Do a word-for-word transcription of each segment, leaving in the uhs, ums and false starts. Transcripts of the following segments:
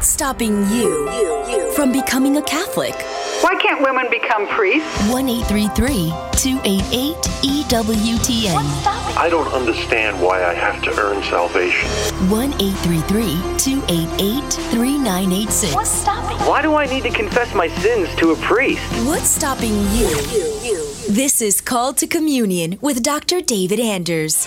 What's stopping you from becoming a Catholic? Why can't women become priests? one eight three three, two eight eight, E W T N. I don't understand why I have to earn salvation. one eight three three, two eight eight, three nine eight six. What's stopping? Why do I need to confess my sins to a priest? What's stopping you? This is Called to Communion with Doctor David Anders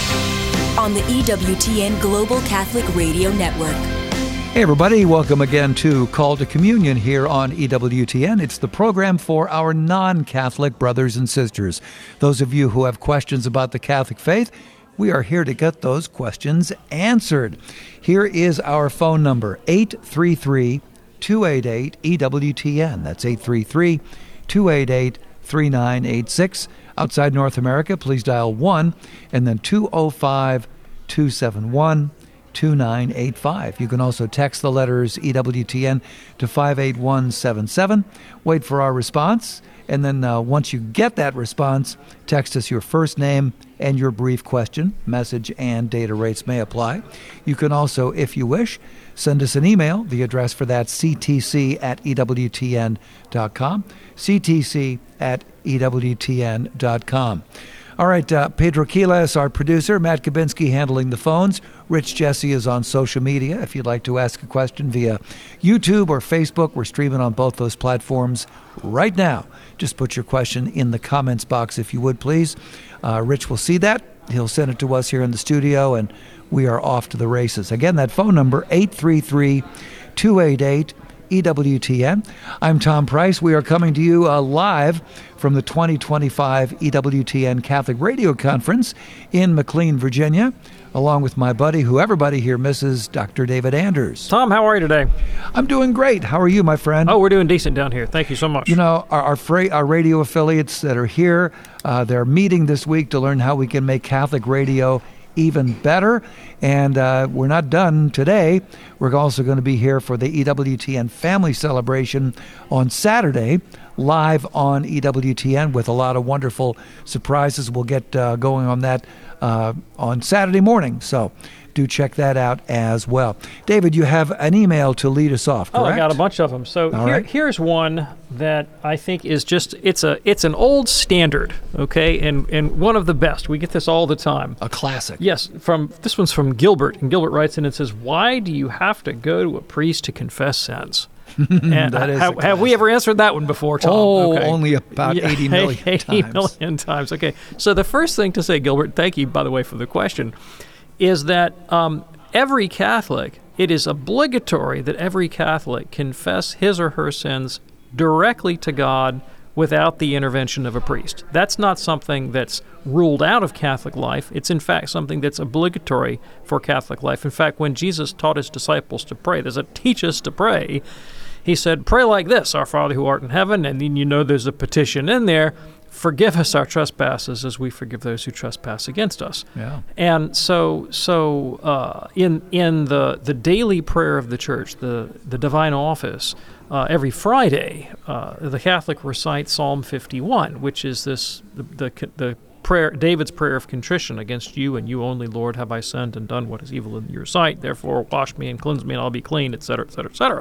on the E W T N Global Catholic Radio Network. Hey everybody, welcome again to Call to Communion here on E W T N. It's the program for our non-Catholic brothers and sisters. Those of you who have questions about the Catholic faith, we are here to get those questions answered. Here is our phone number, eight three three, two eight eight, E W T N. That's eight three three, two eight eight, three nine eight six. Outside North America, please dial one and then two oh five, two seven one, two nine eight five. You can also text the letters E W T N to five eight one seven seven. Wait for our response, and then uh, once you get that response, text us your first name and your brief question. Message and data rates may apply. You can also, if you wish, send us an email. The address for that, c t c at e w t n dot com, c t c at e w t n dot com. All right, uh, Pedro Quiles, our producer, Matt Kabinski handling the phones. Rich Jesse is on social media. If you'd like to ask a question via YouTube or Facebook, we're streaming on both those platforms right now. Just put your question in the comments box, if you would, please. Uh, Rich will see that. He'll send it to us here in the studio, and we are off to the races. Again, that phone number, eight three three, two eight eight, E W T N. I'm Tom Price. We are coming to you uh, live from the twenty twenty-five E W T N Catholic Radio Conference in McLean, Virginia, along with my buddy, who everybody here misses, Doctor David Anders. Tom, how are you today? I'm doing great. How are you, my friend? Oh, we're doing decent down here. Thank you so much. You know, our our, fra- our radio affiliates that are here, uh, they're meeting this week to learn how we can make Catholic radio even better. And uh, we're not done today. We're also going to be here for the E W T N Family Celebration on Saturday, live on E W T N with a lot of wonderful surprises. We'll get uh, going on that uh, on Saturday morning. So do check that out as well. David, you have an email to lead us off, correct? Oh, I got a bunch of them. So here, right. here's one that I think is just, it's a it's an old standard, okay, and, and one of the best. We get this all the time. A classic. Yes, from this one's from Gilbert, and Gilbert writes in and says, why do you have to go to a priest to confess sins? And that is have, have we ever answered that one before, Tom? Oh, okay. only about Yeah, eighty million eighty times. million times. Okay, so the first thing to say, Gilbert, thank you, by the way, for the question, is that um, every Catholic, it is obligatory that every Catholic confess his or her sins directly to God without the intervention of a priest. That's not something that's ruled out of Catholic life. It's in fact something that's obligatory for Catholic life. In fact, when Jesus taught his disciples to pray, there's a teach us to pray, he said, pray like this, our Father who art in heaven, and then you know there's a petition in there, forgive us our trespasses as we forgive those who trespass against us. Yeah. And so so uh, in in the, the daily prayer of the Church, the, the divine office, uh, every Friday, uh, the Catholic recites Psalm fifty-one, which is this the, the the prayer, David's prayer of contrition. Against you and you only, Lord, have I sinned and done what is evil in your sight. Therefore, wash me and cleanse me, and I'll be clean, et cetera, et cetera, et cetera.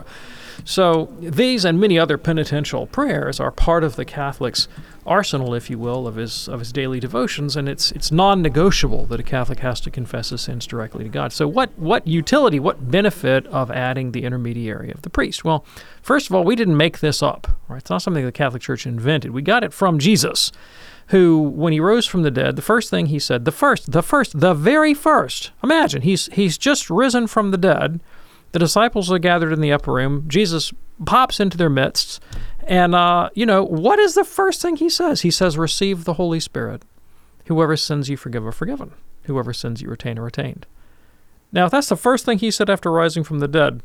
So these and many other penitential prayers are part of the Catholic's arsenal, if you will, of his of his daily devotions, and it's it's non-negotiable that a Catholic has to confess his sins directly to God. So what what utility, what benefit of adding the intermediary of the priest? Well, first of all, we didn't make this up, right? It's not something the Catholic Church invented. We got it from Jesus, who, when he rose from the dead, the first thing he said, the first, the first, the very first, imagine, he's he's just risen from the dead. The disciples are gathered in the upper room. Jesus pops into their midst. And, uh, you know, what is the first thing he says? He says, receive the Holy Spirit. Whoever sins you forgive are forgiven. Whoever sins you retain are retained. Now, if that's the first thing he said after rising from the dead,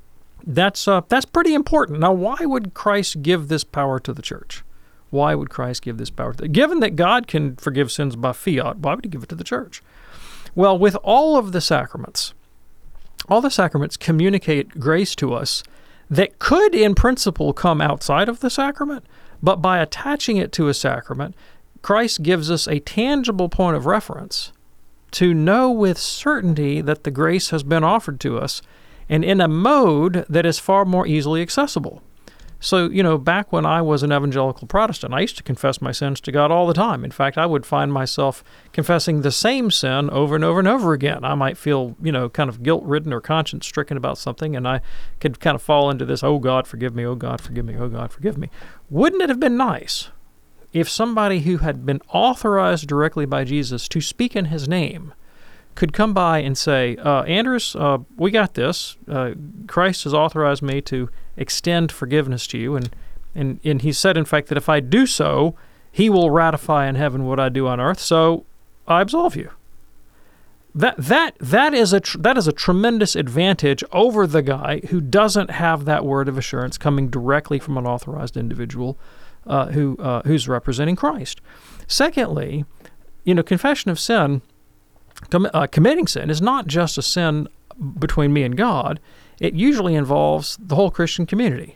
that's uh, that's pretty important. Now, why would Christ give this power to the Church? Why would Christ give this power to the Given that God can forgive sins by fiat, why would he give it to the Church? Well, with all of the sacraments, all the sacraments communicate grace to us that could, in principle, come outside of the sacrament, but by attaching it to a sacrament, Christ gives us a tangible point of reference to know with certainty that the grace has been offered to us, and in a mode that is far more easily accessible. So, you know, back when I was an evangelical Protestant, I used to confess my sins to God all the time. In fact, I would find myself confessing the same sin over and over and over again. I might feel, you know, kind of guilt-ridden or conscience-stricken about something, and I could kind of fall into this, oh, God, forgive me, oh, God, forgive me, oh, God, forgive me. Wouldn't it have been nice if somebody who had been authorized directly by Jesus to speak in his name could come by and say, uh, Anders, uh, we got this. Uh, Christ has authorized me to extend forgiveness to you, and, and, and he said, in fact, that if I do so, he will ratify in heaven what I do on earth, so I absolve you. That that that is a tr- that is a tremendous advantage over the guy who doesn't have that word of assurance coming directly from an authorized individual uh, who uh, who's representing Christ. Secondly, you know, confession of sin, com- uh, committing sin is not just a sin between me and God. It usually involves the whole Christian community.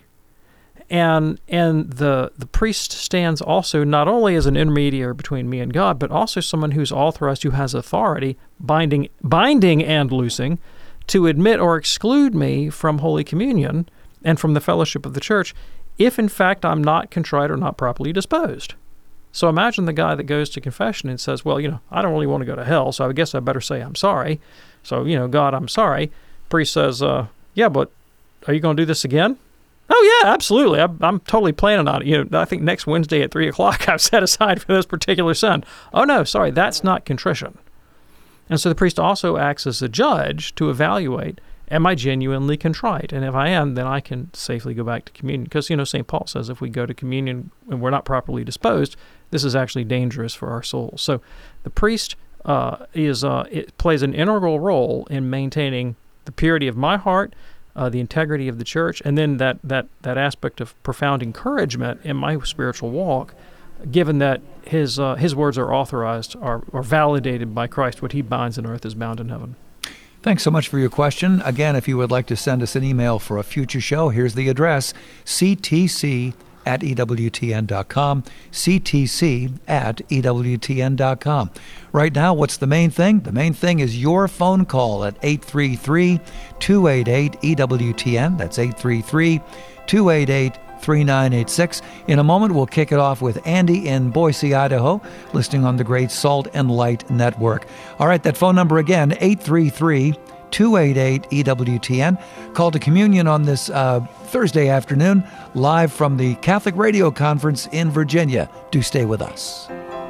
And and the the priest stands also not only as an intermediary between me and God, but also someone who's authorized, who has authority, binding binding and loosing, to admit or exclude me from Holy Communion and from the fellowship of the church, if in fact I'm not contrite or not properly disposed. So imagine the guy that goes to confession and says, well, you know, I don't really want to go to hell, so I guess I better say I'm sorry. So, you know, God, I'm sorry. Priest says, uh, yeah, but are you going to do this again? Oh, yeah, absolutely. I'm, I'm totally planning on it. You know, I think next Wednesday at three o'clock I've set aside for this particular sin. Oh, no, sorry, that's not contrition. And so the priest also acts as a judge to evaluate, am I genuinely contrite? And if I am, then I can safely go back to communion. Because, you know, Saint Paul says if we go to communion and we're not properly disposed, this is actually dangerous for our souls. So the priest uh, is uh, it plays an integral role in maintaining the purity of my heart, Uh, the integrity of the church, and then that, that, that aspect of profound encouragement in my spiritual walk, given that his uh, his words are authorized, are, are validated by Christ. What he binds on earth is bound in heaven. Thanks so much for your question. Again, if you would like to send us an email for a future show, here's the address, c t c at e w t n dot com, c t c at e w t n dot com. Right now, what's the main thing? The main thing is your phone call at eight three three, two eight eight, E W T N. That's eight three three, two eight eight, three nine eight six. In a moment, we'll kick it off with Andy in Boise, Idaho, listening on the great Salt and Light Network. All right, that phone number again, eight three three, two eight eight, E W T N. Call to communion on this uh, Thursday afternoon, live from the Catholic Radio Conference in Virginia. Do stay with us.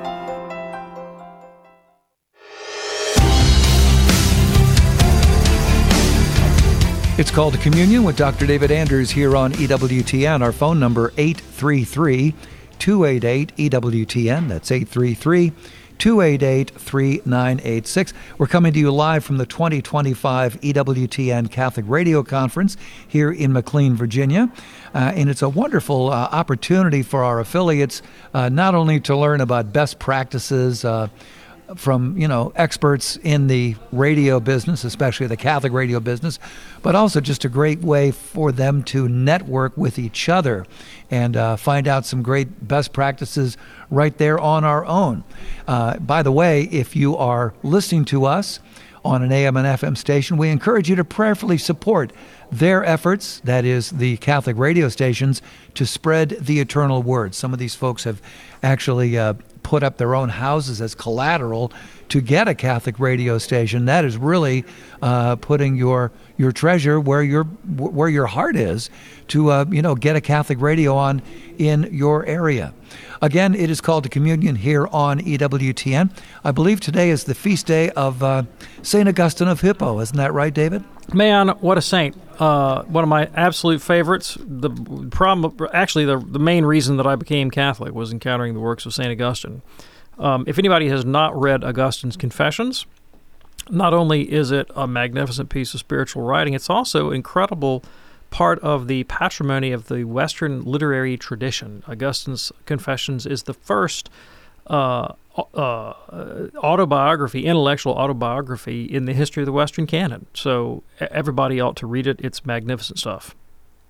It's Called to Communion with Doctor David Anders here on E W T N. Our phone number, eight three three, two eight eight, E W T N. That's eight three three, two eight eight, three nine eight six. We're coming to you live from the twenty twenty-five E W T N Catholic Radio Conference here in McLean, Virginia. Uh, and it's a wonderful uh, opportunity for our affiliates uh, not only to learn about best practices uh, from, you know, experts in the radio business, especially the Catholic radio business, but also just a great way for them to network with each other and uh, find out some great best practices right there on our own. Uh, by the way, if you are listening to us on an A M and F M station, we encourage you to prayerfully support their efforts, that is the Catholic radio stations, to spread the eternal word. Some of these folks have actually uh, put up their own houses as collateral to get a Catholic radio station. That is really uh, putting your your treasure where your where your heart is, to uh, you know get a Catholic radio on in your area. Again, it is Called to Communion here on E W T N. I believe today is the feast day of uh, Saint Augustine of Hippo. Isn't that right, David? Man, what a saint. Uh, one of my absolute favorites. The problem, actually, the, the main reason that I became Catholic was encountering the works of Saint Augustine. Um, if anybody has not read Augustine's Confessions, not only is it a magnificent piece of spiritual writing, it's also incredible part of the patrimony of the Western literary tradition. Augustine's Confessions is the first uh, uh, autobiography, intellectual autobiography in the history of the Western canon. So everybody ought to read it. It's magnificent stuff.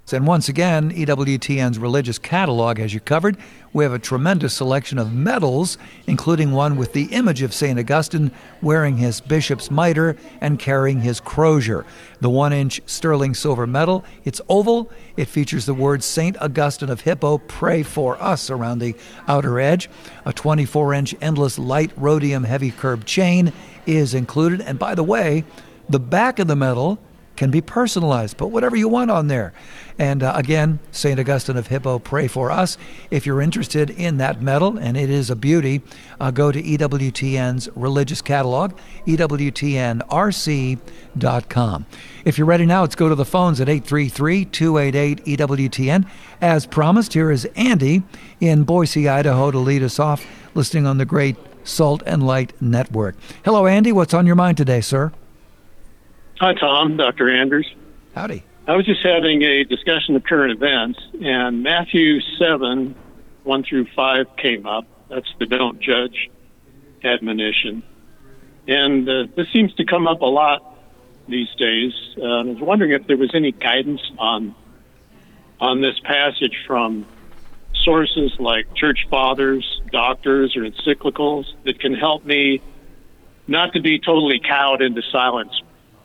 And once again, E W T N's religious catalog has you covered. We have a tremendous selection of medals, including one with the image of Saint Augustine wearing his bishop's mitre and carrying his crozier. The one-inch sterling silver medal, it's oval. It features the words Saint Augustine of Hippo, pray for us around the outer edge. A twenty-four inch endless light rhodium heavy curb chain is included. And by the way, the back of the medal can be personalized. Put whatever you want on there. And uh, again, Saint Augustine of Hippo, pray for us. If you're interested in that medal, and it is a beauty, uh, go to E W T N's religious catalog, E W T N R C dot com. If you're ready now, let's go to the phones at eight three three, two eight eight, E W T N. As promised, here is Andy in Boise, Idaho, to lead us off, listening on the great Salt and Light Network. Hello, Andy. What's on your mind today, sir? Hi, Tom, Doctor Anders. Howdy. I was just having a discussion of current events, and Matthew seven, one through five came up. That's the don't judge admonition. And uh, this seems to come up a lot these days. Uh, I was wondering if there was any guidance on on this passage from sources like church fathers, doctors, or encyclicals that can help me not to be totally cowed into silence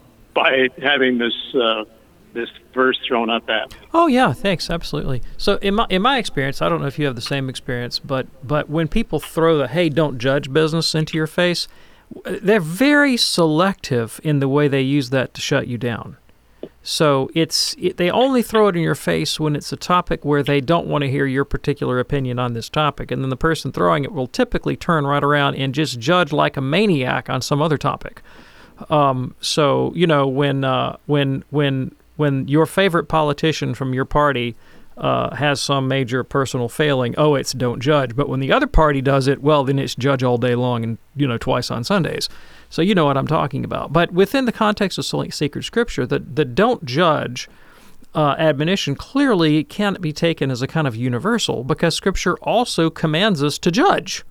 by having this uh, this verse thrown up at me. Oh yeah, thanks, absolutely. So in my in my experience, I don't know if you have the same experience, but but when people throw the "hey, don't judge" business into your face, they're very selective in the way they use that to shut you down. So it's it, they only throw it in your face when it's a topic where they don't want to hear your particular opinion on this topic, and then the person throwing it will typically turn right around and just judge like a maniac on some other topic. Um, so you know when uh, when when when your favorite politician from your party uh, has some major personal failing, oh, it's don't judge. But when the other party does it, well, then it's judge all day long and you know twice on Sundays. So you know what I'm talking about. But within the context of sacred scripture, the the don't judge uh, admonition clearly can't be taken as a kind of universal, because scripture also commands us to judge.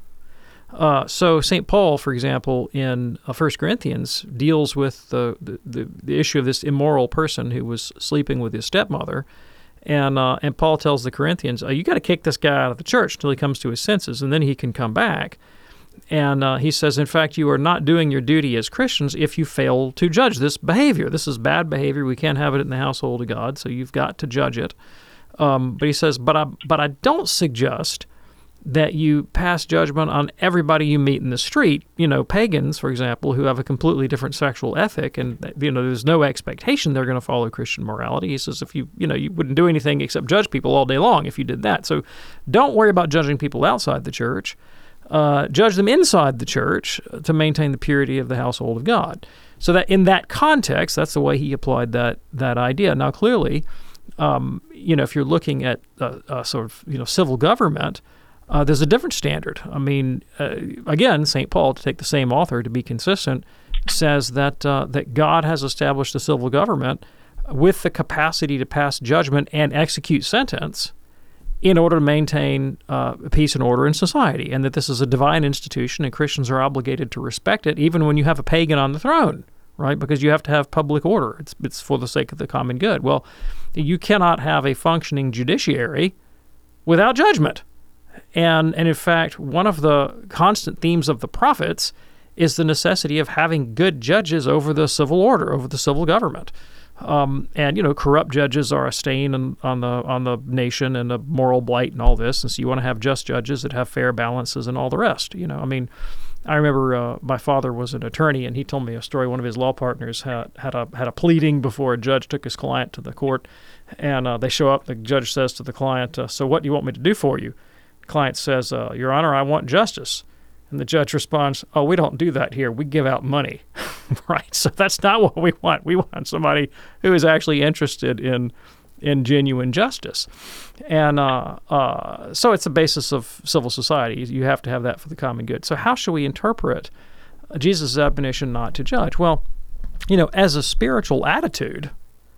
Uh, so Saint Paul, for example, in uh, First Corinthians, deals with the, the, the issue of this immoral person who was sleeping with his stepmother, and uh, and Paul tells the Corinthians, oh, you got to kick this guy out of the church until he comes to his senses, and then he can come back. And uh, he says, in fact, you are not doing your duty as Christians if you fail to judge this behavior. This is bad behavior. We can't have it in the household of God, so you've got to judge it. Um, but he says, but I, but I don't suggest that you pass judgment on everybody you meet in the street. You know, pagans, for example, who have a completely different sexual ethic, and you know, there's no expectation they're going to follow Christian morality. He says, if you, you know, you wouldn't do anything except judge people all day long if you did that. So, don't worry about judging people outside the church. Uh, judge them inside the church to maintain the purity of the household of God. So that in that context, that's the way he applied that that idea. Now, clearly, um, you know, if you're looking at uh, uh, sort of you know civil government. Uh, there's a different standard. I mean, uh, again, Saint Paul, to take the same author to be consistent, says that uh, that God has established a civil government with the capacity to pass judgment and execute sentence in order to maintain uh, peace and order in society, and that this is a divine institution and Christians are obligated to respect it even when you have a pagan on the throne, right? Because you have to have public order. It's, it's for the sake of the common good. Well, you cannot have a functioning judiciary without judgment. And, and in fact, one of the constant themes of the prophets is the necessity of having good judges over the civil order, over the civil government. Um, and, you know, corrupt judges are a stain on, on the on the nation and a moral blight and all this. And so you want to have just judges that have fair balances and all the rest. You know, I mean, I remember uh, my father was an attorney, and he told me a story. One of his law partners had, had, a, had a pleading before a judge took his client to the court. And uh, they show up, the judge says to the client, uh, so what do you want me to do for you? Client says, uh, Your Honor, I want justice. And the judge responds, oh, we don't do that here. We give out money. Right? So that's not what we want. We want somebody who is actually interested in in genuine justice. And uh, uh, so it's the basis of civil society. You have to have that for the common good. So how should we interpret Jesus' admonition not to judge? Well, you know, as a spiritual attitude,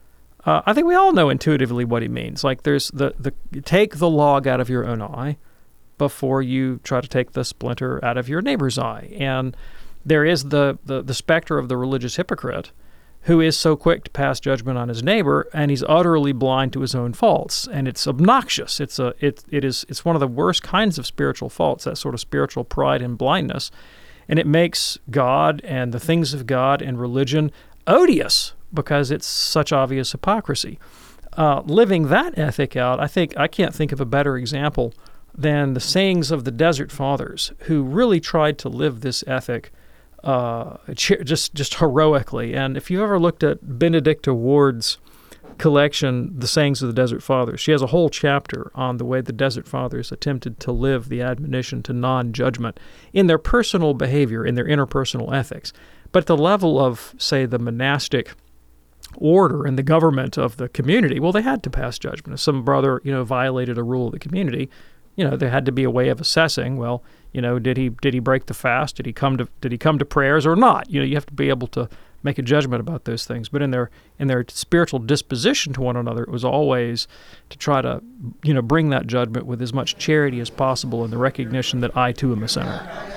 uh, I think we all know intuitively what he means. Like there's the, the take the log out of your own eye before you try to take the splinter out of your neighbor's eye. And there is the, the, the specter of the religious hypocrite who is so quick to pass judgment on his neighbor, and he's utterly blind to his own faults. And it's obnoxious. It's a it it is it's one of the worst kinds of spiritual faults, that sort of spiritual pride and blindness. And it makes God and the things of God and religion odious because it's such obvious hypocrisy. Uh, living that ethic out, I think I can't think of a better example than the sayings of the Desert Fathers, who really tried to live this ethic uh, just just heroically. And if you've ever looked at Benedicta Ward's collection, The Sayings of the Desert Fathers, she has a whole chapter on the way the Desert Fathers attempted to live the admonition to non-judgment in their personal behavior, in their interpersonal ethics. But at the level of, say, the monastic order and the government of the community, well, they had to pass judgment. If some brother, you know, violated a rule of the community, you know, there had to be a way of assessing, well, you know, did he did he break the fast? Did he come to did he come to prayers or not? You know, you have to be able to make a judgment about those things. But in their in their spiritual disposition to one another, it was always to try to, you know, bring that judgment with as much charity as possible and the recognition that I too am a sinner.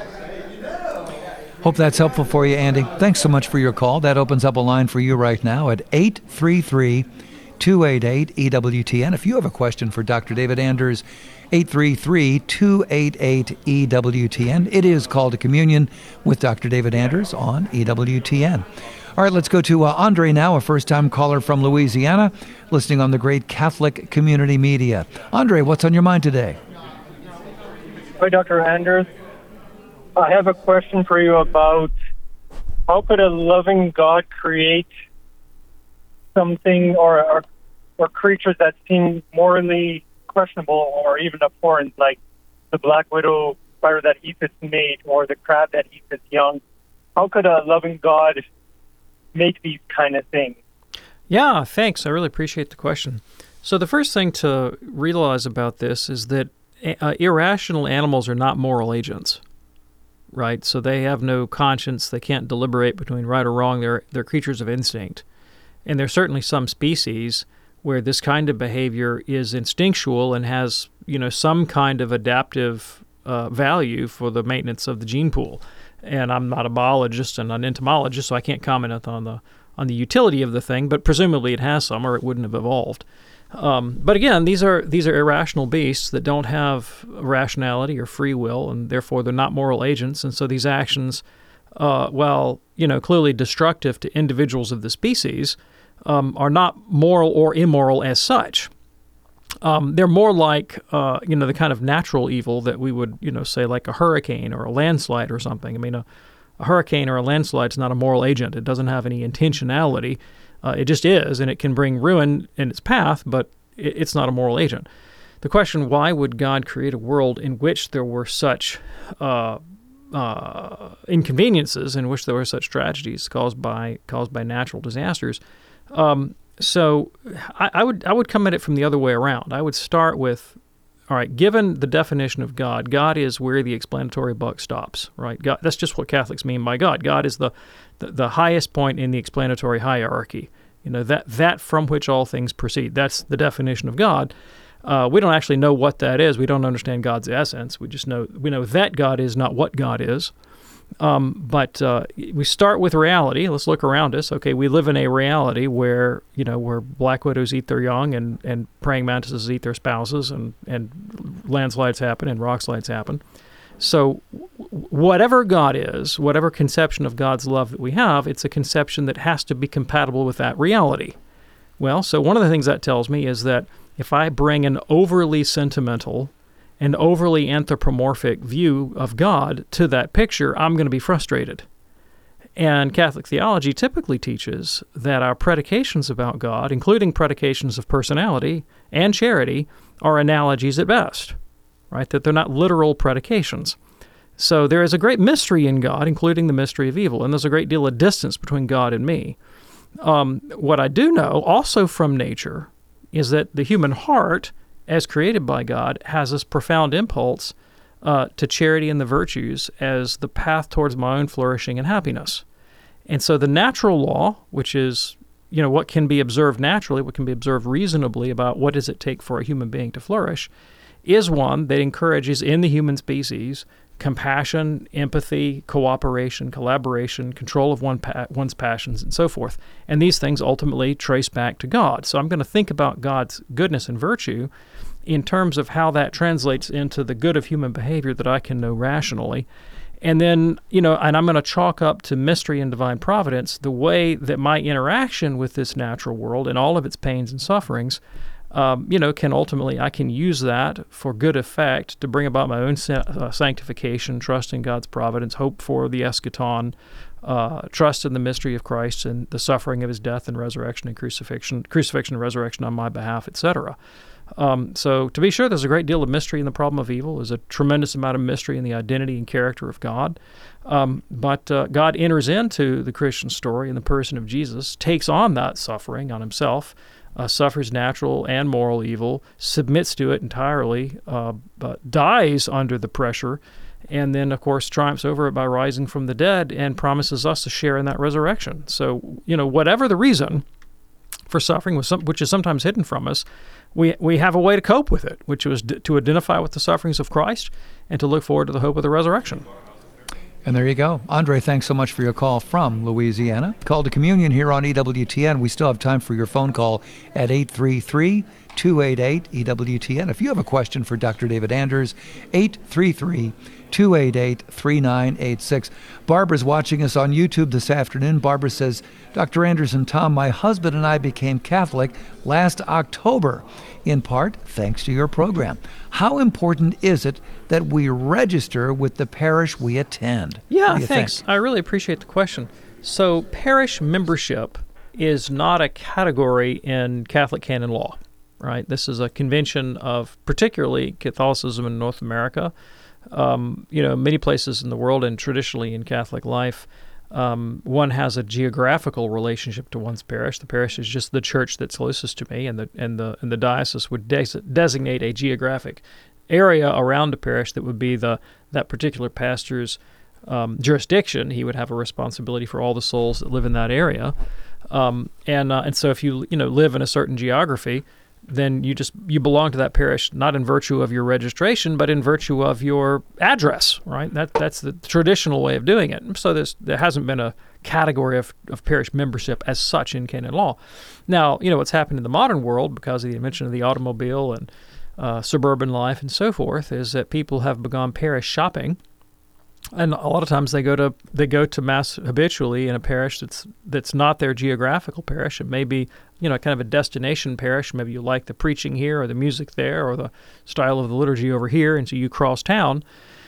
Hope that's helpful for you, Andy. Thanks so much for your call. That opens up a line for you right now at eight three three, two eight eight, E W T N. If you have a question for Doctor David Anders, eight three three, two eight eight, E W T N. It is Call to Communion with Doctor David Anders on E W T N. All right, let's go to uh, Andre now, a first-time caller from Louisiana, listening on the great Catholic community media. Andre, what's on your mind today? Hi, Doctor Anders. I have a question for you about how could a loving God create something or, or, or creatures that seem morally questionable or even abhorrent, like the black widow spider that eats its mate or the crab that eats its young? How could a loving God make these kind of things? Yeah, thanks. I really appreciate the question. So the first thing to realize about this is that uh, irrational animals are not moral agents, right? So they have no conscience. They can't deliberate between right or wrong. They're they're creatures of instinct. And there's certainly some species where this kind of behavior is instinctual and has, you know, some kind of adaptive uh, value for the maintenance of the gene pool. And I'm not a biologist and an entomologist, so I can't comment on the on the utility of the thing, but presumably it has some, or it wouldn't have evolved. Um, but again, these are these are irrational beasts that don't have rationality or free will, and therefore they're not moral agents. And so these actions, uh, while you know clearly destructive to individuals of the species, um, are not moral or immoral as such. Um, they're more like uh, you know the kind of natural evil that we would you know say like a hurricane or a landslide or something. I mean, a, a hurricane or a landslide is not a moral agent. It doesn't have any intentionality. Uh, it just is, and it can bring ruin in its path, but it, it's not a moral agent. The question, why would God create a world in which there were such uh, uh, inconveniences, in which there were such tragedies caused by caused by natural disasters? Um, so I, I would I would come at it from the other way around. I would start with, all right, given the definition of God, God is where the explanatory buck stops, right? God, that's just what Catholics mean by God. God is the, the, the highest point in the explanatory hierarchy, you know, that, that from which all things proceed. That's the definition of God. Uh, we don't actually know what that is. We don't understand God's essence. We just know, we know that God is, not what God is. Um, but uh, we start with reality. Let's look around us. Okay, we live in a reality where you know where black widows eat their young, and, and praying mantises eat their spouses, and, and landslides happen, and rock slides happen. So whatever God is, whatever conception of God's love that we have, it's a conception that has to be compatible with that reality. Well, so one of the things that tells me is that if I bring an overly sentimental an overly anthropomorphic view of God to that picture, I'm going to be frustrated. And Catholic theology typically teaches that our predications about God, including predications of personality and charity, are analogies at best, right? That they're not literal predications. So there is a great mystery in God, including the mystery of evil, and there's a great deal of distance between God and me. Um, what I do know, also from nature, is that the human heart, as created by God, has this profound impulse uh, to charity and the virtues as the path towards my own flourishing and happiness. And so the natural law, which is, you know, what can be observed naturally, what can be observed reasonably about what does it take for a human being to flourish, is one that encourages in the human species compassion, empathy, cooperation, collaboration, control of one pa- one's passions, and so forth. And these things ultimately trace back to God. So I'm going to think about God's goodness and virtue in terms of how that translates into the good of human behavior that I can know rationally. And then, you know, and I'm going to chalk up to mystery and divine providence the way that my interaction with this natural world and all of its pains and sufferings, um, you know, can ultimately, I can use that for good effect to bring about my own uh, sanctification, trust in God's providence, hope for the eschaton, uh, trust in the mystery of Christ and the suffering of his death and resurrection and crucifixion, crucifixion and resurrection on my behalf, et cetera. Um, so to be sure, there's a great deal of mystery in the problem of evil. There's a tremendous amount of mystery in the identity and character of God. Um, but uh, God enters into the Christian story in the person of Jesus, takes on that suffering on himself, uh, suffers natural and moral evil, submits to it entirely, uh, but dies under the pressure, and then, of course, triumphs over it by rising from the dead and promises us to share in that resurrection. So, you know, whatever the reason for suffering, which is sometimes hidden from us, we we have a way to cope with it, which was d- to identify with the sufferings of Christ and to look forward to the hope of the resurrection. And there you go. Andre, thanks so much for your call from Louisiana. Call to Communion here on E W T N. We still have time for your phone call at eight three three, two eight eight, E W T N. If you have a question for Doctor David Anders, eight three three, two eight eight, three nine eight six. Barbara's watching us on YouTube this afternoon. Barbara says, Doctor Anders and Tom, my husband and I became Catholic last October, in part thanks to your program. How important is it that we register with the parish we attend? Yeah, thanks. Think? I really appreciate the question. So parish membership is not a category in Catholic canon law, right? This is a convention of particularly Catholicism in North America. Um, you know, many places in the world and traditionally in Catholic life, um, one has a geographical relationship to one's parish. The parish is just the church that's closest to me, and the and the and the diocese would des- designate a geographic area around a parish that would be the that particular pastor's um, jurisdiction. He would have a responsibility for all the souls that live in that area, um, and uh, and so if you you know live in a certain geography, then you just you belong to that parish not in virtue of your registration, but in virtue of your address, right? That that's the traditional way of doing it. So there's there hasn't been a category of, of parish membership as such in canon law. Now, you know what's happened in the modern world because of the invention of the automobile and uh, suburban life and so forth is that people have begun parish shopping. And a lot of times they go to they go to mass habitually in a parish that's that's not their geographical parish. It may be, you know, kind of a destination parish. Maybe you like the preaching here or the music there or the style of the liturgy over here, and so you cross town.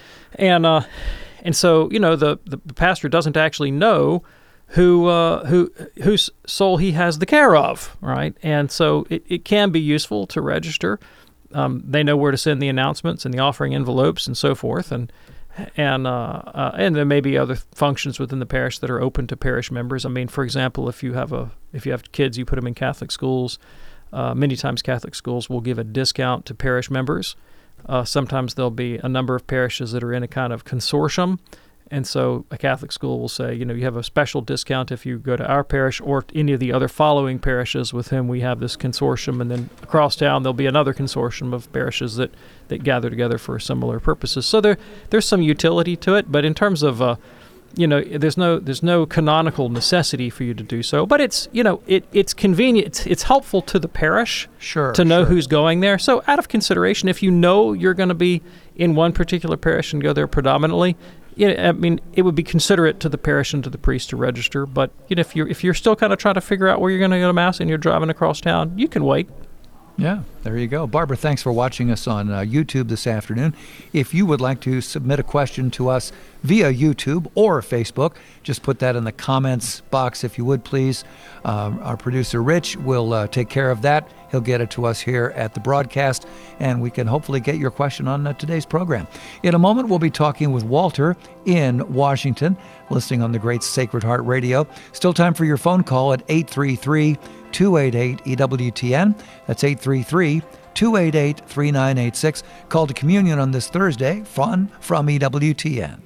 And uh, and so, you know, the, the pastor doesn't actually know who uh, who whose soul he has the care of, right? And so it, it can be useful to register. Um, they know where to send the announcements and the offering envelopes and so forth, and And uh, uh, and there may be other functions within the parish that are open to parish members. I mean, for example, if you have a if you have kids, you put them in Catholic schools. Uh, many times, Catholic schools will give a discount to parish members. Uh, sometimes there'll be a number of parishes that are in a kind of consortium, and so a Catholic school will say, you know, you have a special discount if you go to our parish or any of the other following parishes with whom we have this consortium. And then across town, there'll be another consortium of parishes that, that gather together for similar purposes. So there there's some utility to it, but in terms of, uh, you know, there's no there's no canonical necessity for you to do so. But it's, you know, it it's convenient. It's, it's helpful to the parish sure, to know sure. who's going there. So out of consideration, if you know you're going to be in one particular parish and go there predominantly, yeah, I mean, it would be considerate to the parish and to the priest to register. But you know, if you're if you're still kind of trying to figure out where you're going to go to mass and you're driving across town, you can wait. Yeah, there you go. Barbara, thanks for watching us on uh, YouTube this afternoon. If you would like to submit a question to us via YouTube or Facebook, just put that in the comments box if you would, please. Uh, our producer, Rich, will uh, take care of that. He'll get it to us here at the broadcast, and we can hopefully get your question on uh, today's program. In a moment, we'll be talking with Walter in Washington, listening on the great Sacred Heart Radio. Still time for your phone call at eight three three, two eight eight, E W T N. That's eight three three, two eight eight, three nine eight six. Call to Communion on this Thursday. Fun from E W T N.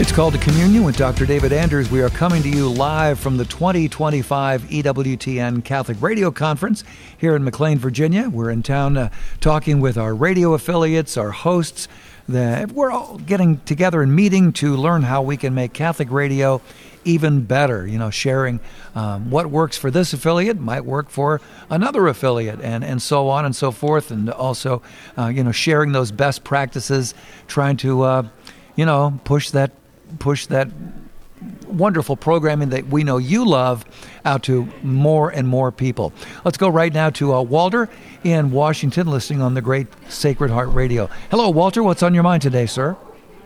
It's called to Communion with Doctor David Anders. We are coming to you live from the twenty twenty-five E W T N Catholic Radio Conference here in McLean, Virginia. We're in town uh, talking with our radio affiliates, our hosts. The, we're all getting together and meeting to learn how we can make Catholic radio even better. You know, sharing um, what works for this affiliate might work for another affiliate, and, and so on and so forth. And also, uh, you know, sharing those best practices, trying to, uh, you know, push that push that wonderful programming that we know you love out to more and more people. Let's go right now to uh, Walter in Washington, listening on the great Sacred Heart Radio. Hello, Walter. What's on your mind today, sir?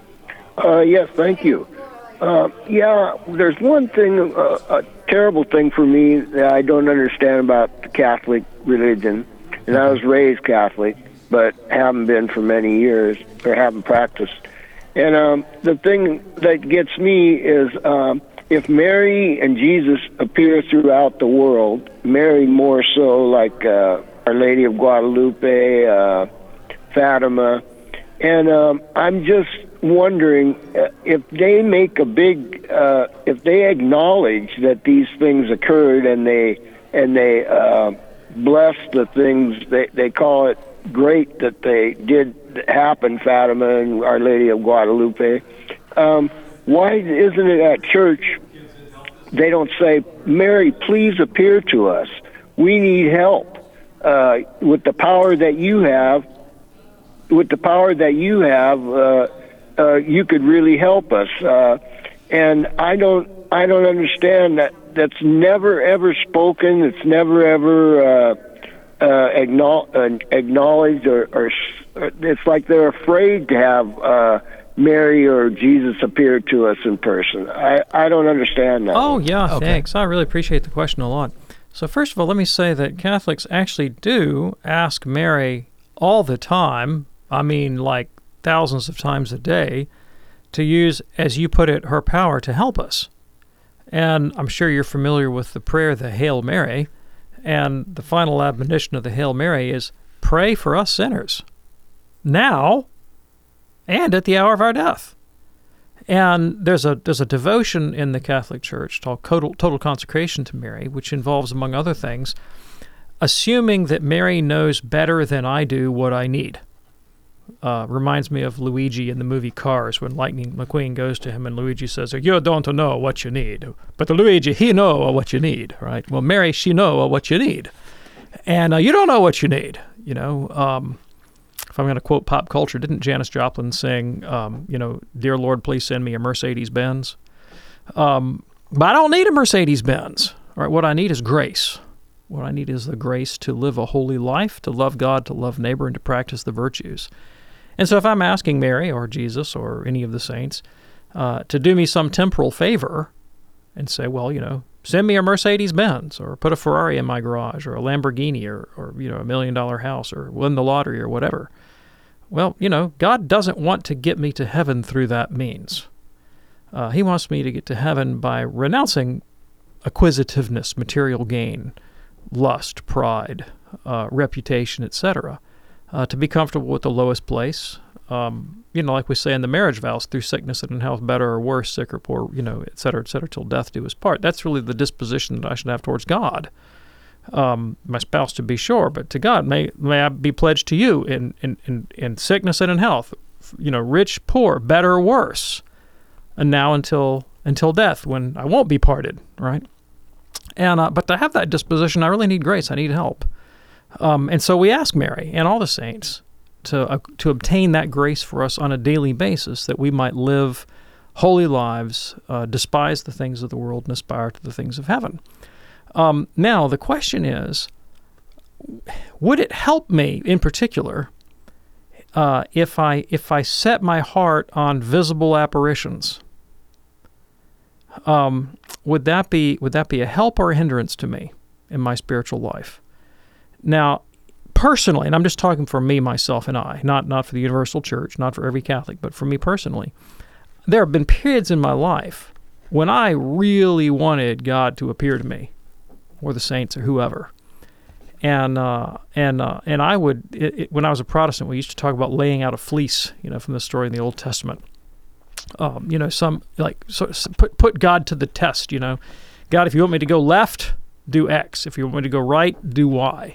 Uh, yes, thank you. Uh, yeah, there's one thing, uh, a terrible thing for me that I don't understand about the Catholic religion. And I was raised Catholic, but haven't been for many years, or haven't practiced. And um, the thing that gets me is um, if Mary and Jesus appear throughout the world, Mary more so like uh, Our Lady of Guadalupe, uh, Fatima, and um, I'm just wondering uh, if they make a big, uh, if they acknowledge that these things occurred and they and they uh, bless the things, they, they call it great that they did happen, Fatima and Our Lady of Guadalupe. Um, why isn't it at church they don't say, Mary, please appear to us. We need help. Uh, with the power that you have, with the power that you have, uh, uh, you could really help us. Uh, and I don't, I don't understand that. That's never ever spoken. It's never ever uh, uh, acknowledged, or, or it's like they're afraid to have uh, Mary or Jesus appear to us in person. I, I don't understand that. Oh, yeah, okay. Thanks. I really appreciate the question a lot. So first of all, let me say that Catholics actually do ask Mary all the time, I mean like thousands of times a day, to use, as you put it, her power to help us. And I'm sure you're familiar with the prayer, the Hail Mary, and the final admonition of the Hail Mary is, pray for us sinners, now and at the hour of our death. And there's a there's a devotion in the Catholic Church called total, total consecration to Mary, which involves, among other things, assuming that Mary knows better than I do what I need. Uh, reminds me of Luigi in the movie Cars, when Lightning McQueen goes to him and Luigi says, you don't know what you need. But Luigi, he know what you need, right? Well, Mary, she know what you need. And uh, you don't know what you need, you know. Um, if I'm going to quote pop culture, didn't Janis Joplin sing, um, you know, Dear Lord, please send me a Mercedes-Benz? Um, but I don't need a Mercedes-Benz. All right, what I need is grace. What I need is the grace to live a holy life, to love God, to love neighbor, and to practice the virtues. And so if I'm asking Mary or Jesus or any of the saints uh, to do me some temporal favor and say, well, you know, send me a Mercedes-Benz or put a Ferrari in my garage or a Lamborghini or, or you know, a million-dollar house or win the lottery or whatever. Well, you know, God doesn't want to get me to heaven through that means. Uh, he wants me to get to heaven by renouncing acquisitiveness, material gain, lust, pride, uh, reputation, et cetera, uh, to be comfortable with the lowest place. Um, you know, like we say in the marriage vows, through sickness and in health, better or worse, sick or poor, you know, et cetera, et cetera, till death do us part. That's really the disposition that I should have towards God. Um, my spouse, to be sure, but to God, may may I be pledged to you in, in, in, in sickness and in health, you know, rich, poor, better, worse, and now until until death, when I won't be parted, right? And uh, but to have that disposition, I really need grace. I need help. Um, and so we ask Mary and all the saints to uh, to obtain that grace for us on a daily basis, that we might live holy lives, uh, despise the things of the world, and aspire to the things of heaven. Um, now, the question is, would it help me in particular uh, if I if I set my heart on visible apparitions? Um, would that be would that be a help or a hindrance to me in my spiritual life? Now, personally, and I'm just talking for me, myself, and I, not not for the universal church, not for every Catholic, but for me personally, there have been periods in my life when I really wanted God to appear to me, or the saints, or whoever. And uh, and uh, and I would, it, it, when I was a Protestant, we used to talk about laying out a fleece, you know, from the story in the Old Testament. um, you know, some like so, so put put God to the test. You know, God, if you want me to go left, do X. If you want me to go right, do Y.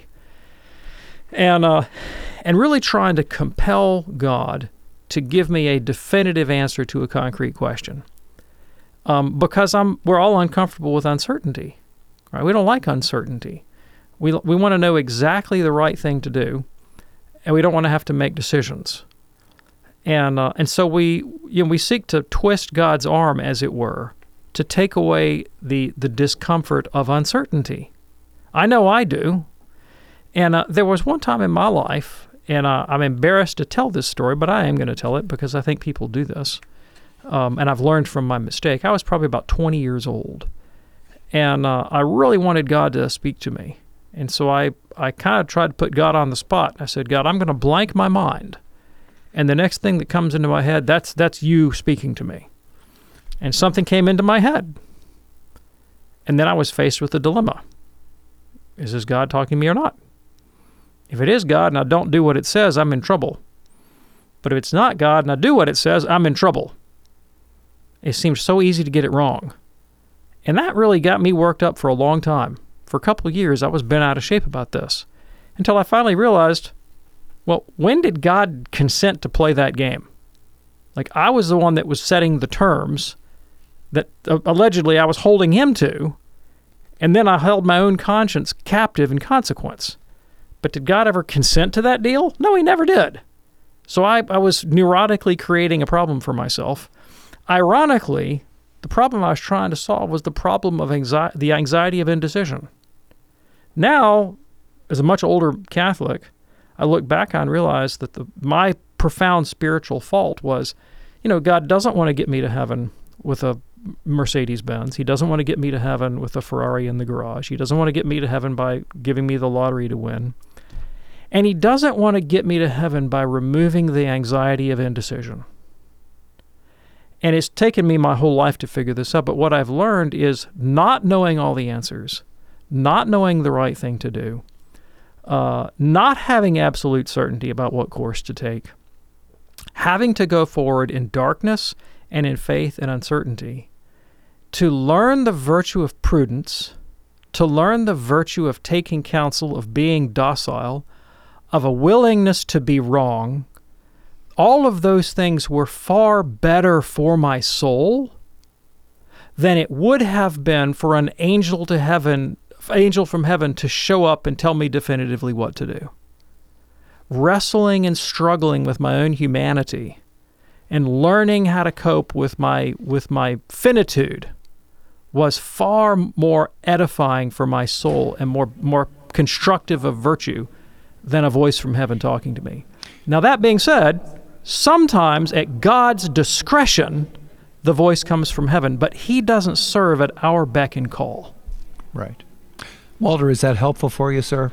And uh, and really trying to compel God to give me a definitive answer to a concrete question, um, because I'm we're all uncomfortable with uncertainty, right? We don't like uncertainty. We we want to know exactly the right thing to do, and we don't want to have to make decisions. And uh, and so we you know we seek to twist God's arm, as it were, to take away the the discomfort of uncertainty. I know I do. And uh, there was one time in my life, and uh, I'm embarrassed to tell this story, but I am going to tell it because I think people do this. Um, and I've learned from my mistake. I was probably about twenty years old, and uh, I really wanted God to speak to me. And so I, I kind of tried to put God on the spot. I said, God, I'm going to blank my mind. And the next thing that comes into my head, that's that's you speaking to me. And something came into my head. And then I was faced with a dilemma. Is this God talking to me or not? If it is God and I don't do what it says, I'm in trouble. But if it's not God and I do what it says, I'm in trouble. It seems so easy to get it wrong. And that really got me worked up for a long time. For a couple of years, I was bent out of shape about this. Until I finally realized, well, when did God consent to play that game? Like, I was the one that was setting the terms that uh, allegedly I was holding him to, and then I held my own conscience captive in consequence. But did God ever consent to that deal? No, he never did. So I, I was neurotically creating a problem for myself. Ironically, the problem I was trying to solve was the problem of anxiety, the anxiety of indecision. Now, as a much older Catholic, I look back on and realize that the, my profound spiritual fault was, you know, God doesn't want to get me to heaven with a Mercedes-Benz. He doesn't want to get me to heaven with a Ferrari in the garage. He doesn't want to get me to heaven by giving me the lottery to win. And he doesn't want to get me to heaven by removing the anxiety of indecision. And it's taken me my whole life to figure this out, but what I've learned is not knowing all the answers, not knowing the right thing to do, uh, not having absolute certainty about what course to take, having to go forward in darkness and in faith and uncertainty, to learn the virtue of prudence, to learn the virtue of taking counsel, of being docile, of a willingness to be wrong. All of those things were far better for my soul than it would have been for an angel to heaven, angel from heaven to show up and tell me definitively what to do. Wrestling and struggling with my own humanity and learning how to cope with my with my finitude was far more edifying for my soul and more more constructive of virtue than a voice from heaven talking to me. Now, that being said, sometimes at God's discretion, the voice comes from heaven, but he doesn't serve at our beck and call. Right. Walter, is that helpful for you, sir?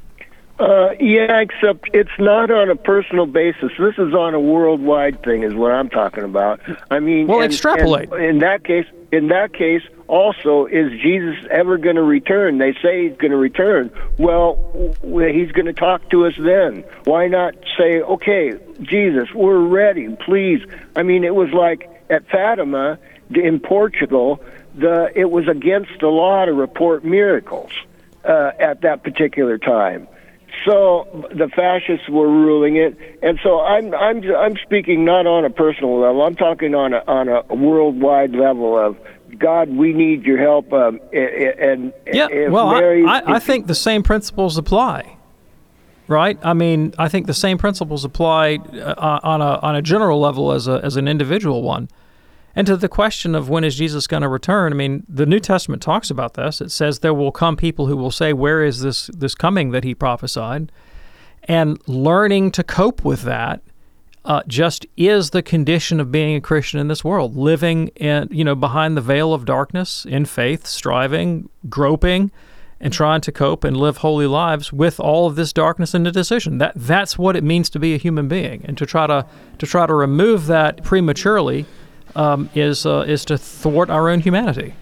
Uh, yeah, except it's not on a personal basis. This is on a worldwide thing, is what I'm talking about. I mean, well, and, extrapolate. And in that case, in that case, also, is Jesus ever going to return? They say he's going to return. Well, he's going to talk to us then. Why not say, okay, Jesus, we're ready, please? I mean, it was like at Fatima in Portugal, the it was against the law to report miracles uh, at that particular time. So the fascists were ruling it, and so I'm I'm I'm speaking not on a personal level. I'm talking on a on a worldwide level of God. We need your help. Um, and yeah, well, Mary, I, I, I think the same principles apply, right? I mean, I think the same principles apply uh, on a on a general level as a as an individual one. And to the question of when is Jesus going to return, I mean, the New Testament talks about this. It says there will come people who will say, where is this this coming that he prophesied? And learning to cope with that uh, just is the condition of being a Christian in this world, living in, you know, behind the veil of darkness, in faith, striving, groping, and trying to cope and live holy lives with all of this darkness and indecision. That that's what it means to be a human being, and to try to to try to remove that prematurely Um, is uh, is to thwart our own humanity.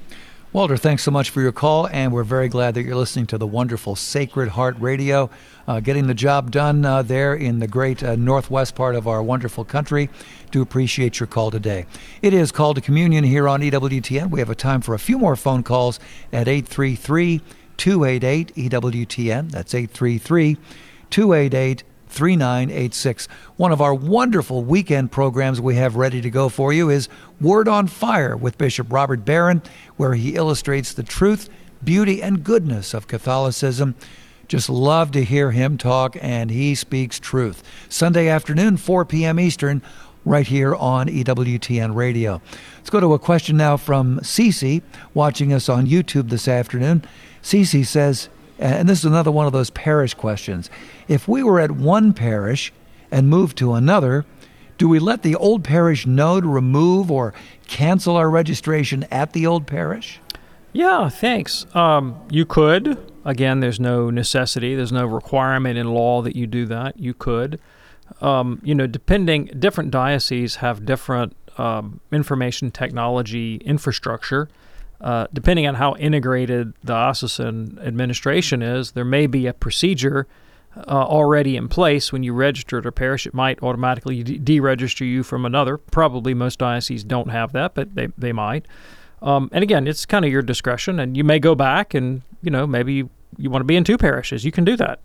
Walter, thanks so much for your call, and we're very glad that you're listening to the wonderful Sacred Heart Radio, uh, getting the job done uh, there in the great uh, northwest part of our wonderful country. Do appreciate your call today. It is Call to Communion here on E W T N. We have a time for a few more phone calls at eight three three, two eight eight, E W T N. That's eight three three, two eight eight, three nine eight six. One of our wonderful weekend programs we have ready to go for you is Word on Fire with Bishop Robert Barron, where he illustrates the truth, beauty, and goodness of Catholicism. Just love to hear him talk, and he speaks truth. Sunday afternoon, four p.m. Eastern, right here on E W T N Radio. Let's go to a question now from Cece, watching us on YouTube this afternoon. Cece says, and this is another one of those parish questions, if we were at one parish and moved to another, do we let the old parish know to remove or cancel our registration at the old parish? Yeah, thanks. Um, you could. Again, there's no necessity. There's no requirement in law that you do that. You could. Um, you know, depending, different dioceses have different um, information technology infrastructure. Uh, depending on how integrated the diocesan administration is, there may be a procedure uh, already in place. When you register at a parish, it might automatically de- deregister you from another. Probably most dioceses don't have that, but they, they might. Um, and again, it's kind of your discretion, and you may go back and, you know, maybe you, you want to be in two parishes. You can do that.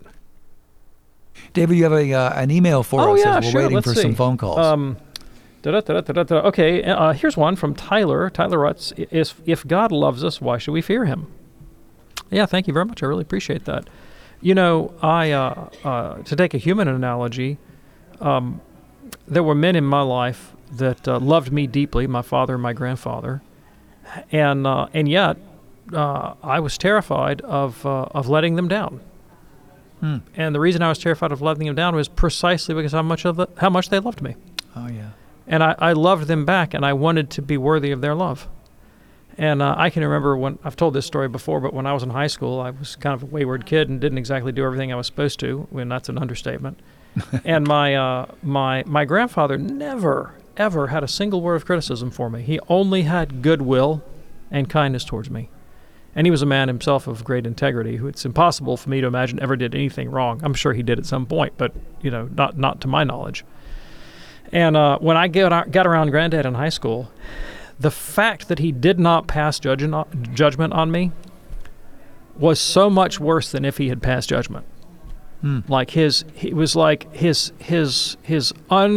David, you have a uh, an email for oh, us yeah, as we're sure. waiting Let's for see. some phone calls. Um, Da-da-da-da-da-da. Okay, uh, here's one from Tyler. Tyler writes, if, if God loves us, why should we fear him? Yeah, thank you very much. I really appreciate that. You know, I uh, uh, to take a human analogy, um, there were men in my life that uh, loved me deeply, my father and my grandfather, and uh, and yet uh, I was terrified of uh, of letting them down. Hmm. And the reason I was terrified of letting them down was precisely because how much of the, how much they loved me. Oh, yeah. And I, I loved them back, and I wanted to be worthy of their love. And uh, I can remember when, I've told this story before, but when I was in high school, I was kind of a wayward kid and didn't exactly do everything I was supposed to, when that's an understatement. And my, uh, my, my grandfather never, ever had a single word of criticism for me. He only had goodwill and kindness towards me. And he was a man himself of great integrity, who it's impossible for me to imagine ever did anything wrong. I'm sure he did at some point, but, you know, not, not to my knowledge. And uh, when I got, got around Granddad in high school, the fact that he did not pass judgment judgment on me was so much worse than if he had passed judgment. Mm. Like his, it was like his his his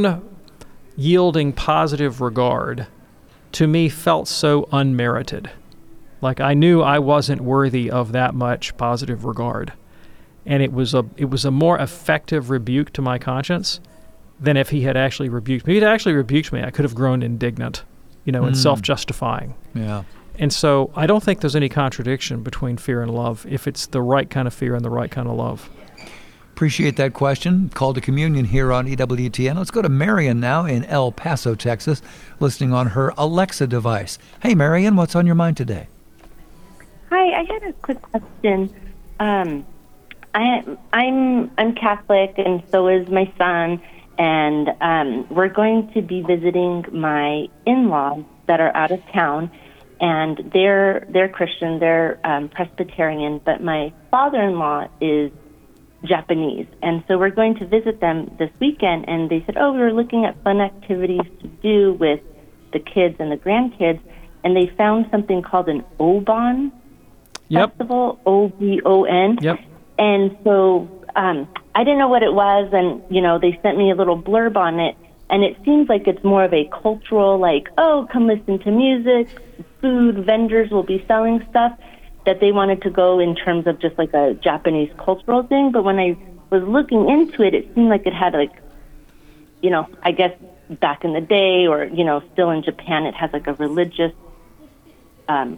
unyielding positive regard to me felt so unmerited. Like I knew I wasn't worthy of that much positive regard, and it was a it was a more effective rebuke to my conscience than if he had actually rebuked me. If he'd actually rebuked me, I could have grown indignant, you know, mm. and self-justifying. Yeah. And so I don't think there's any contradiction between fear and love if it's the right kind of fear and the right kind of love. Appreciate that question. Call to Communion here on E W T N. Let's go to Marion now in El Paso, Texas, listening on her Alexa device. Hey, Marion, what's on your mind today? Hi, I had a quick question. Um, I, I'm I'm Catholic, and so is my son. And um, we're going to be visiting my in-laws that are out of town, and they're they're Christian, they're um, Presbyterian, but my father-in-law is Japanese, and so we're going to visit them this weekend. And they said, "Oh, we were looking at fun activities to do with the kids and the grandkids," and they found something called an Obon yep. festival, O B O N. Yep. And so. Um, I didn't know what it was, and, you know, they sent me a little blurb on it, and it seems like it's more of a cultural, like, oh, come listen to music, food, vendors will be selling stuff, that they wanted to go in terms of just like a Japanese cultural thing. But when I was looking into it, it seemed like it had, like, you know, I guess back in the day, or, you know, still in Japan, it has like a religious, um,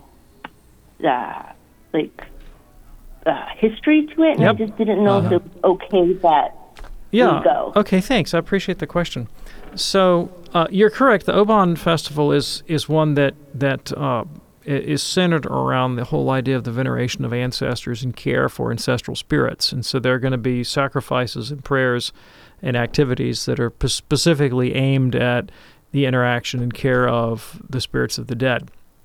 uh, like, Uh, history to it, and yep. I just didn't know uh-huh. if it was okay that yeah. we go. Okay, thanks. I appreciate the question. So uh, you're correct. The Obon Festival is is one that that uh, is centered around the whole idea of the veneration of ancestors and care for ancestral spirits. And so there are going to be sacrifices and prayers and activities that are p- specifically aimed at the interaction and care of the spirits of the dead.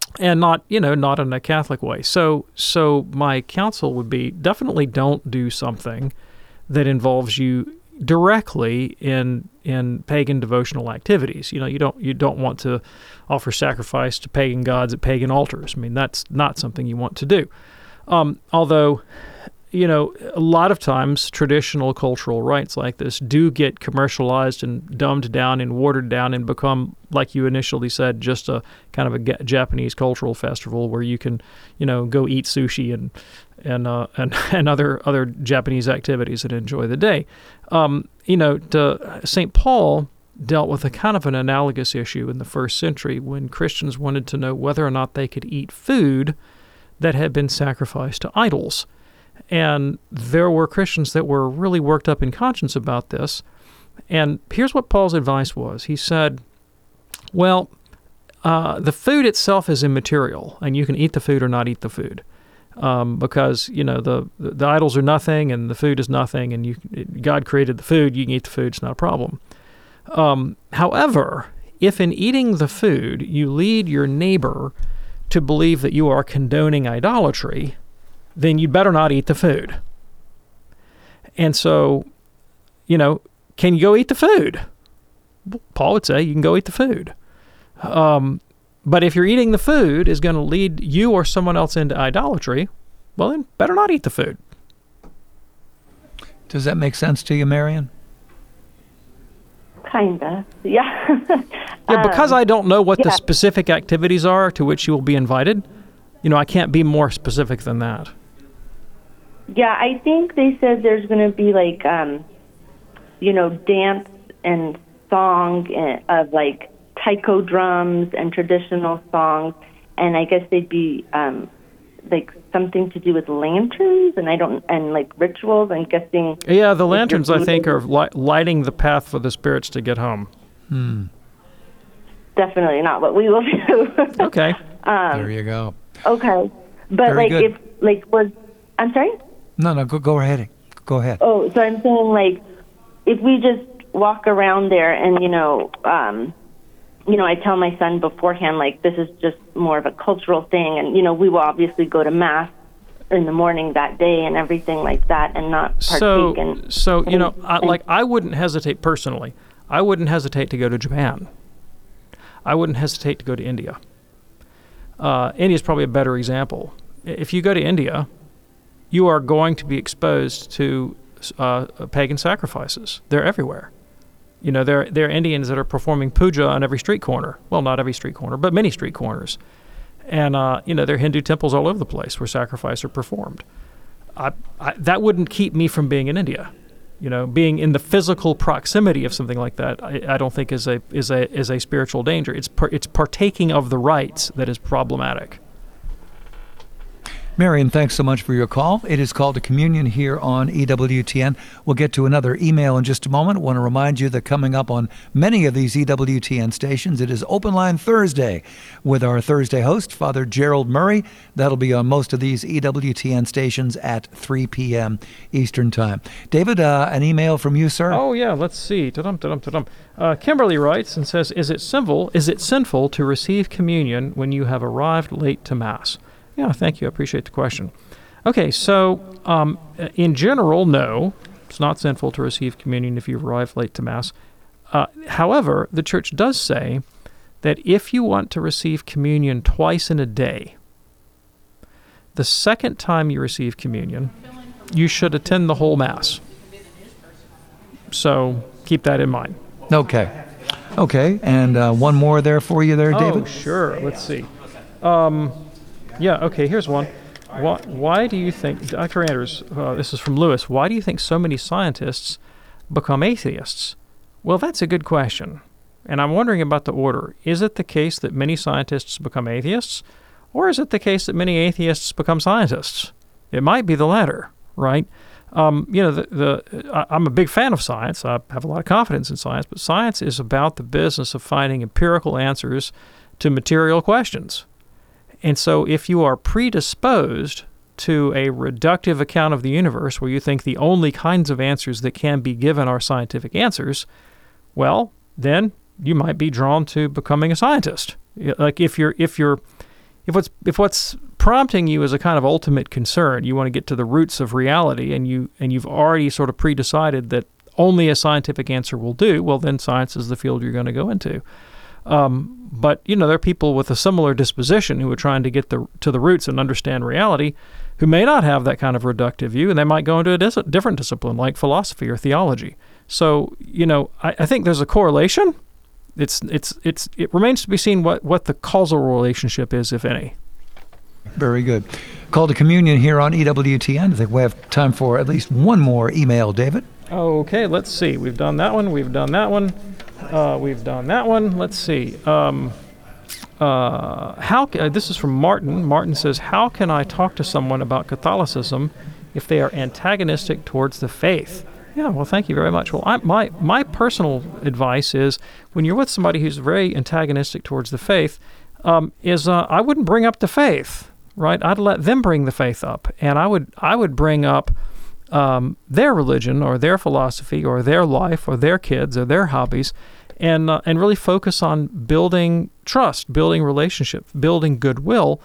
and not, you know, not in a Catholic way. So, so my counsel would be definitely don't do something that involves you directly in in pagan devotional activities. You know, you don't you don't want to offer sacrifice to pagan gods at pagan altars. I mean, that's not something you want to do. Um, although, you know, a lot of times traditional cultural rites like this do get commercialized and dumbed down and watered down and become, like you initially said, just a kind of a Ga- Japanese cultural festival where you can, you know, go eat sushi and and uh, and, and other other Japanese activities and enjoy the day. Um, you know, to, Saint Paul dealt with a kind of an analogous issue in the first century when Christians wanted to know whether or not they could eat food that had been sacrificed to idols. And there were Christians that were really worked up in conscience about this. And here's what Paul's advice was. He said, well, uh, the food itself is immaterial, and you can eat the food or not eat the food. Um, because, you know, the, the the idols are nothing and the food is nothing, and you God created the food, you can eat the food, it's not a problem. Um, however, if in eating the food you lead your neighbor to believe that you are condoning idolatry, then you'd better not eat the food. And so, you know, can you go eat the food? Paul would say you can go eat the food. Um, but if you're eating the food is going to lead you or someone else into idolatry, well, then better not eat the food. Does that make sense to you, Marion? Kinda, yeah. Yeah, because um, I don't know what yeah. the specific activities are to which you will be invited, you know, I can't be more specific than that. Yeah, I think they said there's going to be like, um, you know, dance and song of like taiko drums and traditional songs, and I guess they'd be um, like something to do with lanterns, and I don't, and like rituals. I'm guessing. Yeah, the lanterns I think are li- lighting the path for the spirits to get home. Hmm. Definitely not what we will do. Okay. Um, there you go. Okay, but Very like good. if like was I'm sorry. No, no, go go ahead. Go ahead. Oh, so I'm saying like if we just walk around there and you know, um, you know, I tell my son beforehand like this is just more of a cultural thing, and you know, we will obviously go to mass in the morning that day and everything like that, and not partake So, in. so you know, I, and- like I wouldn't hesitate personally. I wouldn't hesitate to go to Japan. I wouldn't hesitate to go to India. Uh, India is probably a better example. If you go to India, you are going to be exposed to uh, pagan sacrifices. They're everywhere. You know, there there are Indians that are performing puja on every street corner. Well, not every street corner, but many street corners. And, uh, you know, there are Hindu temples all over the place where sacrifices are performed. I, I, that wouldn't keep me from being in India. You know, being in the physical proximity of something like that, I, I don't think is a is a is a spiritual danger. It's par, it's partaking of the rites that is problematic. Marion, thanks so much for your call. It is Call to Communion here on E W T N. We'll get to another email in just a moment. I want to remind you that coming up on many of these E W T N stations, it is Open Line Thursday with our Thursday host, Father Gerald Murray. That'll be on most of these E W T N stations at three p.m. Eastern Time. David, uh, an email from you, sir? Oh, yeah, let's see. Ta-dum, ta-dum, ta-dum. Uh, Kimberly writes and says, is it sinful, is it sinful to receive communion when you have arrived late to Mass? Yeah, thank you. I appreciate the question. Okay, so um, in general, no, it's not sinful to receive communion if you arrive late to Mass. Uh, however, the Church does say that if you want to receive communion twice in a day, the second time you receive communion, you should attend the whole Mass. So keep that in mind. Okay. Okay, and uh, one more there for you there, David? Oh, sure. Let's see. Um... Yeah, okay, here's one. Why, why do you think, Doctor Anders, uh, this is from Lewis, why do you think so many scientists become atheists? Well, that's a good question. And I'm wondering about the order. Is it the case that many scientists become atheists? Or is it the case that many atheists become scientists? It might be the latter, right? Um, you know, the, the I, I'm a big fan of science. I have a lot of confidence in science, but science is about the business of finding empirical answers to material questions. And so if you are predisposed to a reductive account of the universe where you think the only kinds of answers that can be given are scientific answers, well, then you might be drawn to becoming a scientist. Like if you're if you're if what's if what's prompting you is a kind of ultimate concern, you want to get to the roots of reality, and you and you've already sort of pre-decided that only a scientific answer will do, well, then science is the field you're going to go into. Um, but, you know, there are people with a similar disposition who are trying to get the, to the roots and understand reality who may not have that kind of reductive view, and they might go into a dis- different discipline like philosophy or theology. So, you know, I, I think there's a correlation. It's it's it's it remains to be seen what, what the causal relationship is, if any. Very good. Call to Communion here on E W T N. I think we have time for at least one more email, David. Okay, let's see. We've done that one. We've done that one. Uh, we've done that one. Let's see. Um, uh, how? Uh, this is from Martin. Martin says, how can I talk to someone about Catholicism if they are antagonistic towards the faith? Yeah, well, thank you very much. Well, I, my my personal advice is when you're with somebody who's very antagonistic towards the faith, um, is uh, I wouldn't bring up the faith, right? I'd let them bring the faith up, and I would I would bring up um, their religion or their philosophy or their life or their kids or their hobbies, and uh, and really focus on building trust, building relationship, building goodwill,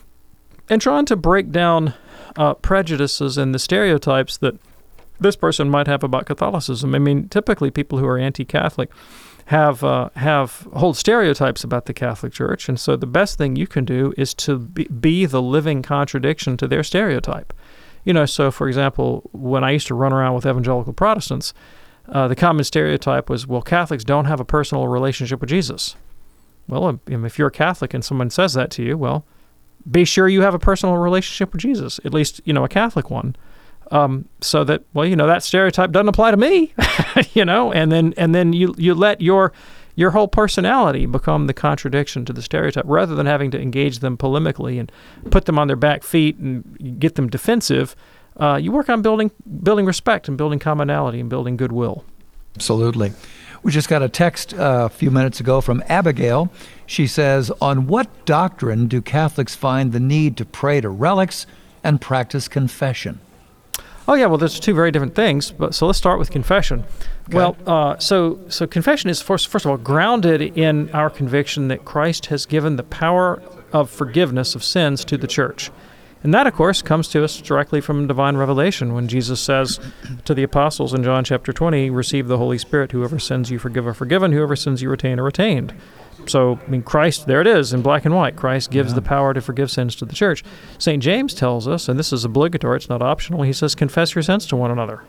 and trying to break down uh, prejudices and the stereotypes that this person might have about Catholicism. I mean, typically people who are anti-Catholic have uh, have hold stereotypes about the Catholic Church, and so the best thing you can do is to be, be the living contradiction to their stereotype. You know, so for example, when I used to run around with evangelical Protestants, uh, the common stereotype was, well, Catholics don't have a personal relationship with Jesus. Well, if you're a Catholic and someone says that to you, well, be sure you have a personal relationship with Jesus, at least, you know, a Catholic one. Um, so that, well, you know, that stereotype doesn't apply to me, you know, and then and then you you let your your whole personality become the contradiction to the stereotype, rather than having to engage them polemically and put them on their back feet and get them defensive. Uh, you work on building building respect and building commonality and building goodwill. Absolutely. We just got a text uh, a few minutes ago from Abigail. She says, on what doctrine do Catholics find the need to pray to relics and practice confession? Oh, yeah, well, there's two very different things, but so let's start with confession. Okay. Well, uh, so so confession is, first, first of all, grounded in our conviction that Christ has given the power of forgiveness of sins to the Church. And that, of course, comes to us directly from divine revelation when Jesus says to the apostles in John chapter twenty, receive the Holy Spirit, whoever sins you forgive are forgiven, whoever sins you retain are retained. So, I mean, Christ, there it is in black and white. Christ gives yeah. the power to forgive sins to the Church. Saint James tells us, and this is obligatory, it's not optional, he says, confess your sins to one another.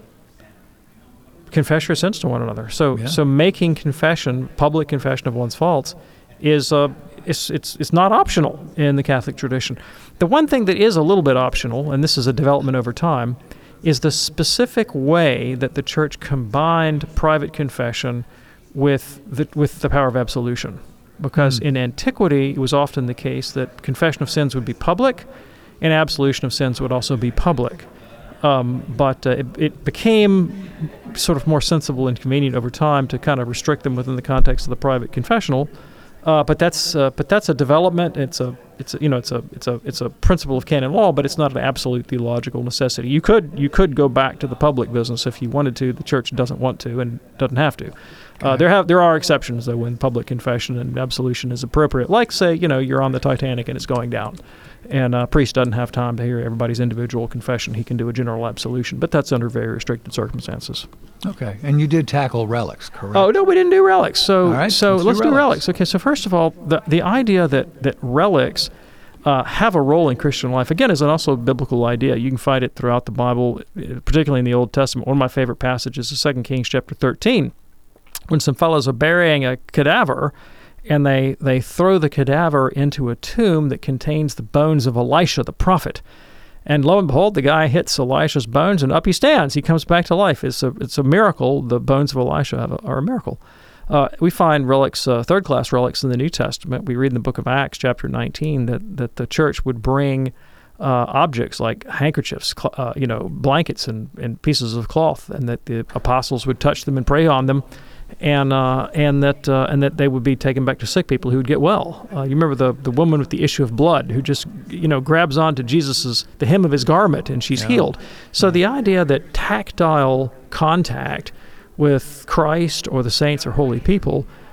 Confess your sins to one another. So yeah. so making confession, public confession of one's faults, is uh, it's, it's, it's not optional in the Catholic tradition. The one thing that is a little bit optional, and this is a development over time, is the specific way that the Church combined private confession with the, with the power of absolution. Because mm. in antiquity, it was often the case that confession of sins would be public and absolution of sins would also be public. Um, but uh, it, it became sort of more sensible and convenient over time to kind of restrict them within the context of the private confessional. Uh, but that's uh, but that's a development. It's a it's a, you know it's a it's a it's a principle of canon law, but it's not an absolute theological necessity. You could you could go back to the public business if you wanted to. The Church doesn't want to and doesn't have to. Uh, there have there are exceptions though when public confession and absolution is appropriate. Like say you know you're on the Titanic and it's going down, and a priest doesn't have time to hear everybody's individual confession. He can do a general absolution, but that's under very restricted circumstances. Okay, and you did tackle relics, correct? Oh no, we didn't do relics. So all right, so let's, let's do, do relics. relics. Okay, so first of all, the the idea that that relics uh, have a role in Christian life again is an also a biblical idea. You can find it throughout the Bible, particularly in the Old Testament. One of my favorite passages is Second Kings chapter thirteen. When some fellows are burying a cadaver, and they, they throw the cadaver into a tomb that contains the bones of Elisha the prophet. And lo and behold, the guy hits Elisha's bones, and up he stands. He comes back to life. It's a it's a miracle. The bones of Elisha have a, are a miracle. Uh, we find relics, uh, third-class relics in the New Testament. We read in the book of Acts, chapter nineteen, that, that the church would bring uh, objects like handkerchiefs, cl- uh, you know, blankets and, and pieces of cloth, and that the apostles would touch them and pray on them. And uh, and that uh, and that they would be taken back to sick people who would get well. Uh, you remember the, the woman with the issue of blood who just you know grabs onto Jesus's the hem of his garment and she's yeah. healed. So yeah. the idea that tactile contact with Christ or the saints or holy people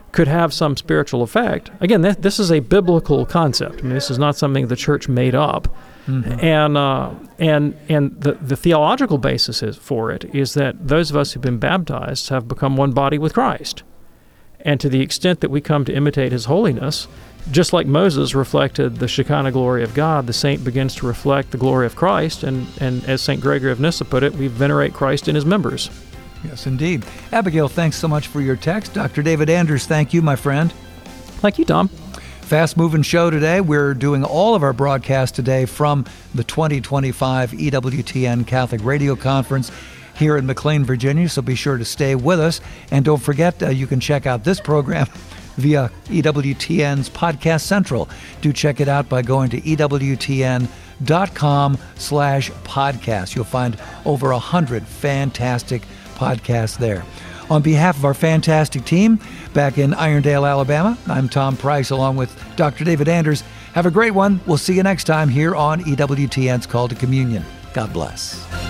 could have some spiritual effect. Again, th- this is a biblical concept. I mean, this is not something the church made up. Mm-hmm. And uh, and and the, the theological basis is, for it is that those of us who've been baptized have become one body with Christ. And to the extent that we come to imitate His holiness, just like Moses reflected the Shekinah glory of God, the saint begins to reflect the glory of Christ. And, and as Saint Gregory of Nyssa put it, we venerate Christ in His members. Yes, indeed. Abigail, thanks so much for your text. Doctor David Anders, thank you, my friend. Thank you, Tom. Fast-moving show today. We're doing all of our broadcasts today from the twenty twenty-five E W T N Catholic Radio Conference here in McLean, Virginia, so be sure to stay with us. And don't forget, uh, you can check out this program via E W T N's Podcast Central. Do check it out by going to E W T N dot com slash podcast. You'll find over a hundred fantastic podcasts there. On behalf of our fantastic team back in Irondale, Alabama, I'm Tom Price along with Doctor David Anders. Have a great one. We'll see you next time here on E W T N's Call to Communion. God bless.